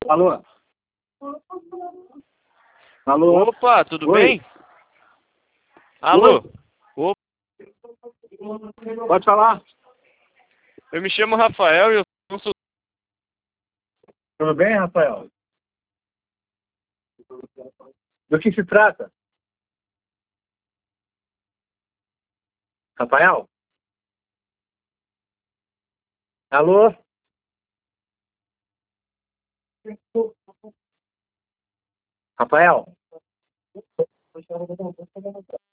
Alô? Alô? Opa, tudo Oi? bem? Alô? Opa, Pode falar? eu me chamo Rafael e eu sou consultor. Tudo bem, Rafael? Do que se trata? Rafael? Alô? Rafael?